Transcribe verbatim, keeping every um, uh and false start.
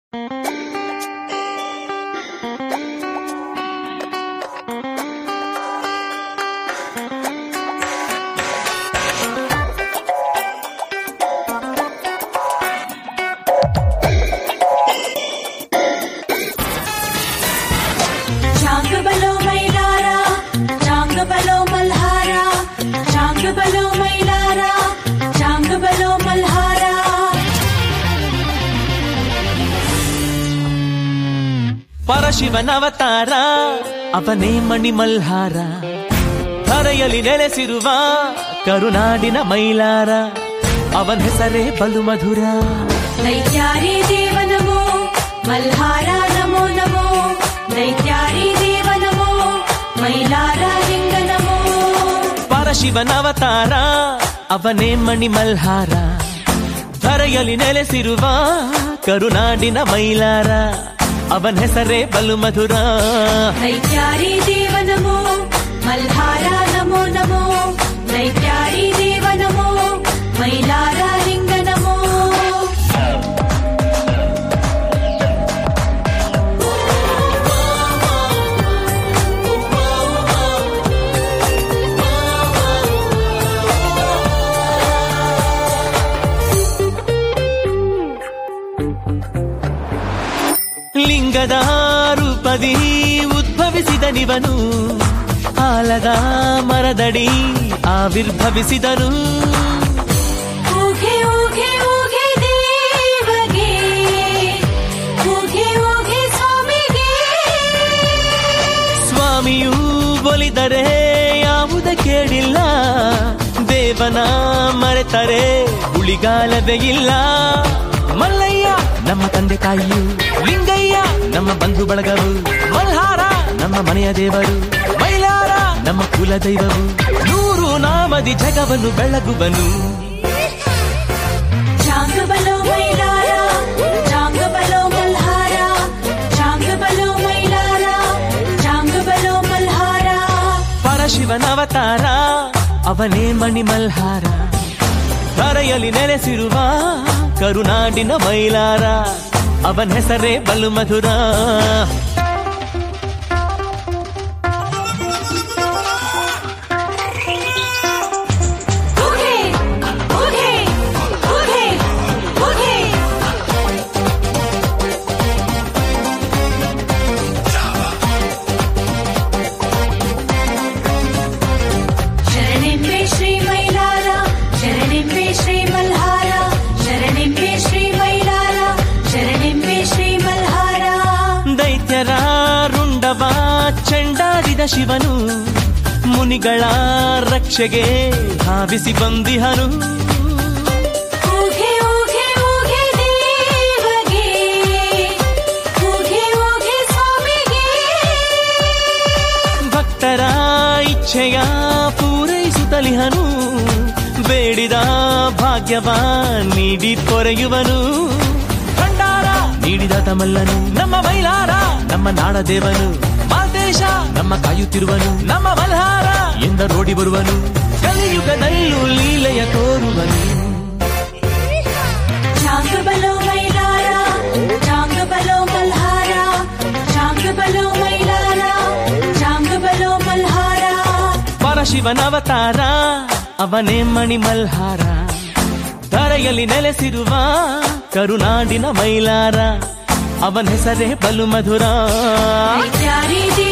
ಪರಶಿವನವತಾರ ಅವನೇ ಮಣಿ ಮಲ್ಹಾರ, ಧರೆಯಲ್ಲಿ ನೆಲೆಸಿರುವ ಕರುನಾಡಿನ ಮೈಲಾರ, ಅವನ ಹೆಸರೇ ಬಲು ಮಧುರ. ದೈತ್ಯಾರಿ ದೇವ ನಮೋ ಮಲ್ಹಾರ ನಮೋ ನಮೋ, ದೈತ್ಯಾರಿ ದೇವ ನಮೋ ಮೈಲಾರ ಲಿಂಗ ನಮೋ. ಪರಶಿವನವತಾರ ಅವನೇ ಮಣಿ ಮಲ್ಹಾರ, ಧರೆಯಲ್ಲಿ ನೆಲೆಸಿರುವ ಕರುನಾಡಿನ ಮೈಲಾರ, ಅವನ ಹೆಸರೇ ಬಲು ಮಧುರ. ದೈತ್ಯಾರಿ ದೇವ ನಮೋ ಮಲ್ಹಾರ ನಮೋ ನಮೋ, ದೈತ್ಯಾರಿ ದೇವ ನಮೋ ಮೈಲಾರ ಲಿಂಗ ನಮೋ. ಲಿಂಗದ ರೂಪದಿ ಉದ್ಭವಿಸಿದನಿವನು, ಆಲದ ಮರದಡಿ ಆವಿರ್ಭವಿಸಿದನು. ಊಘೆ ಊಘೆ ಊಘೆ ದೇವಗೆ, ಊಘೆ ಊಘೆ ಸ್ವಾಮಿಗೆ. ಸ್ವಾಮಿಯೂ ಒಲಿದರೆ ಯಾವುದ ಕೇಳಿಲ್ಲ, ದೇವನ ಮರೆತರೆ ಉಳಿಗಾಲವೇ ಇಲ್ಲ. ಮಲ್ಲಯ್ಯ ನಮ್ಮ ತಂದೆ ತಾಯಿಯು, ಲಿಂಗಯ್ಯ ನಮ್ಮ ಬಂಧು ಬಳಗವು, ಮಲ್ಹಾರ ನಮ್ಮ ಮನೆಯ ದೇವರು, ಮೈಲಾರ ನಮ್ಮ ಕುಲ ದೈವವು, ನೂರು ನಾಮದಿ ಜಗವನ್ನು ಬೆಳಗುವನು. ಜಾಂಗ ಬಲೋ ಮೈಲಾರ, ಜಾಂಗ ಬಲೋ ಮಲ್ಹಾರ, ಜಾಂಗ ಬಲೋ ಮೈಲಾರ, ಜಾಂಗ ಬಲೋ ಮಲ್ಹಾರ. ಪರಶಿವನವತಾರ ಅವನೇ ಮಣಿ ಮಲ್ಹಾರ, ಧರೆಯಲ್ಲಿ ನೆಲೆಸಿರುವ ಕರುನಾಡಿನ ಮೈಲಾರ, ಅವನ ಹೆಸರೇ ಬಲು ಮಧುರ. ಶರಣಿಂಬೆ ಶ್ರೀ ಮೈಲಾರ, ಶರಣಿಂಬೆ ಶ್ರೀ ಮಲ್ಹಾರ, ಶರಣಿಂಬೆ ಶ್ರೀ ಮೈಲಾರ, ಶರಣಿಂಬೆ ಶ್ರೀ ಮಲ್ಹಾರ. ದೈತ್ಯರ ರುಂಡವ ಚೆಂಡಾಡಿದ ಶಿವನು, ಮುನಿಗಳ ರಕ್ಷೆಗೆ ಧಾವಿಸಿ ಬಂದಿಹನು. ಊಘೆ ಊಘೆ ಊಘೆ ದೇವಗೆ, ಊಘೆ ಊಘೆ ಸ್ವಾಮಿಗೆ. ಭಕ್ತರ ಇಚ್ಛೆಯ ಪೂರೈಸುತ್ತಲಿಹನು, ಬೇಡಿದ ಭಾಗ್ಯವ ನೀಡಿ ಪೊರೆಯುವನು. ಭಂಡಾರ ನೀಡಿದ ತಮಲ್ಲನು ನಮ್ಮ ಮೈಲಾರ, ನಮ್ಮ ನಾಡದೇವನು, ಮಾದೇಶ ನಮ್ಮ ಕಾಯುತ್ತಿರುವನು, ನಮ್ಮ ಮಲ್ಹಾರ ಎಂದ ರೋಡಿ ಬರುವನು, ಕಲಿಯುಗದಲ್ಲೂ ಲೀಲೆಯ ತೋರುವನು. ಜಾಂಗ ಬಲೋ ಮೈಲಾರ, ಜಾಂಗ ಬಲೋ ಮಲ್ಹಾರ, ಜಾಂಗ ಬಲೋ ಮೈಲಾರ, ಜಾಂಗ ಬಲೋ ಮಲ್ಹಾರ. ಪರಶಿವನವತಾರ ಅವನೇ ಮಣಿ ಮಲ್ಹಾರ, ಧರೆಯಲ್ಲಿ ನೆಲೆಸಿರುವ ಕರುನಾಡಿನ ಮೈಲಾರ, ಅವನ ಹೆಸರೇ ಬಲು ಮಧುರ. ದೈತ್ಯಾರಿ